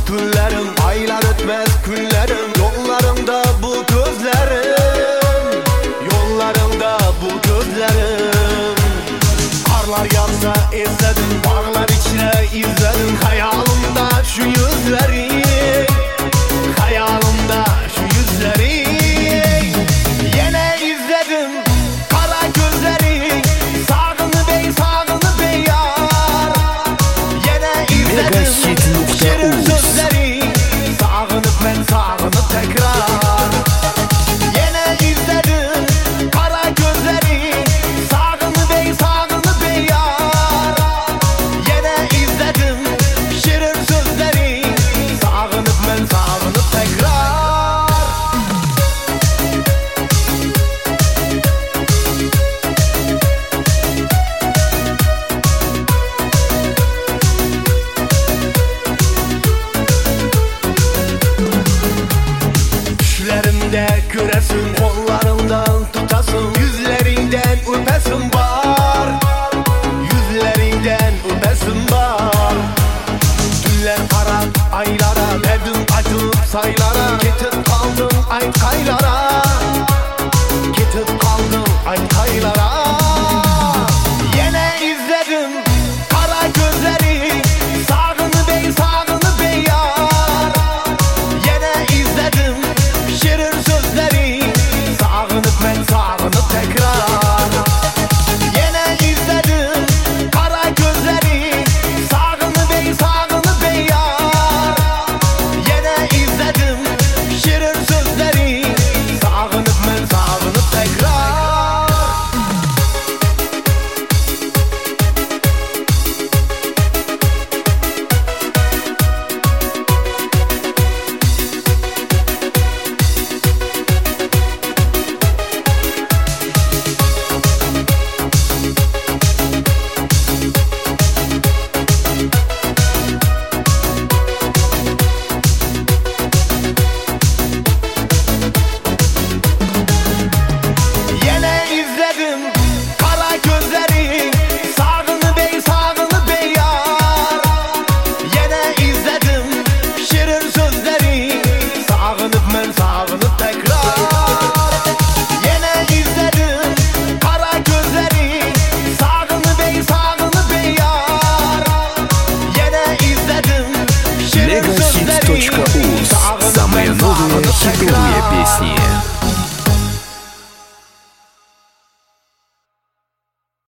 günlerim, aylar ötmez günlerim. Yollarımda bu gözlerim, yollarımda bu gözlerim. Karlar yağsa izledim, bağlar içine izledim. Hayalimda şu yüzleri, hayalimda şu yüzleri. Yine izledim kara gözleri, sağını bey, sağını bey yar. Yine izledim şirin sözleri, sağınıp ben sağınıp tekrar. Yine izledim kara gözleri, sağını bey, sağını bey yar. Yine izledim şirin sözleri, sağınıp ben sağınıp tekrar. Düşlerimde göresin, kollarımdan tutasın, yüzlerinden öpesin var, yüzlerinden öpesin var. Dünler kara aylara, verdim acıp saylara. Ketip kaldım aytkaylara, ketip kaldım aytkaylara. Yine izledim kara gözleri, sağını bey, sağını bey yar. Yine izledim şirin sözleri, sağınıp ben sağınıp tekrar. Yine izledim kara gözleri, sağını bey, sağını bey yar. Yine izledim şirin sözleri, sağınıp ben sağınıp tekrar. Yine izledim kara gözleri, sağını bey, sağını bey yar. Yine izledim şirin sözleri, sağınıp ben sağınıp tekrar. Yine izledim kara gözleri, sağını bey, sağını bey yar. Yine izledim şirin sözleri, Megahit.uz. Самые новые хитовые песни.